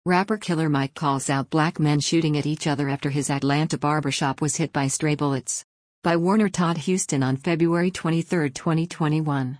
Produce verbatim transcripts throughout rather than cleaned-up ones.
Rapper Killer Mike calls out black men shooting at each other after his Atlanta barbershop was hit by stray bullets. By Warner Todd Houston on February twenty-third, twenty twenty-one.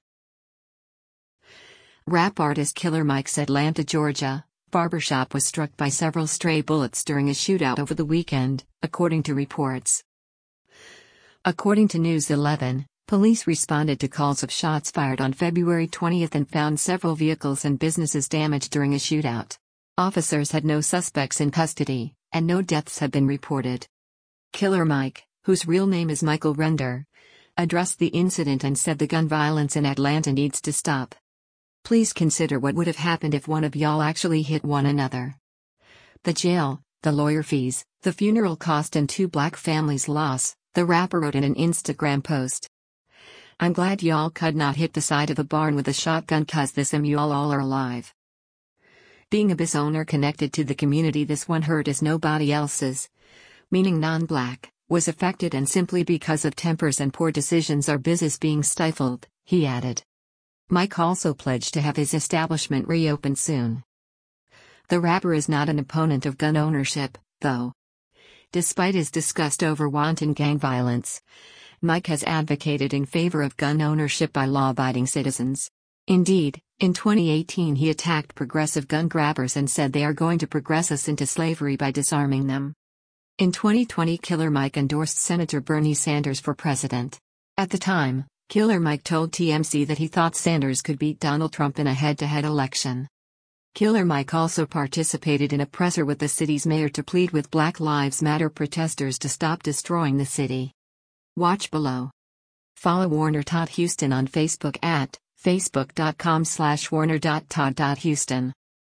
Rap artist Killer Mike's Atlanta, Georgia, barbershop was struck by several stray bullets during a shootout over the weekend, according to reports. According to News eleven, police responded to calls of shots fired on February twentieth and found several vehicles and businesses damaged during a shootout. Officers had no suspects in custody, and no deaths have been reported. Killer Mike, whose real name is Michael Render, addressed the incident and said the gun violence in Atlanta needs to stop. Please consider what would have happened if one of y'all actually hit one another. The jail, the lawyer fees, the funeral cost and two black families' loss, the rapper wrote in an Instagram post. I'm glad y'all could not hit the side of a barn with a shotgun cause this am y'all all are alive. Being a business owner connected to the community this one hurt as nobody else's, meaning non-black, was affected and simply because of tempers and poor decisions our business being stifled, he added. Mike also pledged to have his establishment reopened soon. The rapper is not an opponent of gun ownership, though. Despite his disgust over wanton gang violence, Mike has advocated in favor of gun ownership by law-abiding citizens. Indeed, in twenty eighteen he attacked progressive gun grabbers and said they are going to progress us into slavery by disarming them. In twenty twenty, Killer Mike endorsed Senator Bernie Sanders for president. At the time, Killer Mike told T M Z that he thought Sanders could beat Donald Trump in a head-to-head election. Killer Mike also participated in a presser with the city's mayor to plead with Black Lives Matter protesters to stop destroying the city. Watch below. Follow Warner Todd Houston on Facebook at facebook dot com slash warner dot todd dot houston.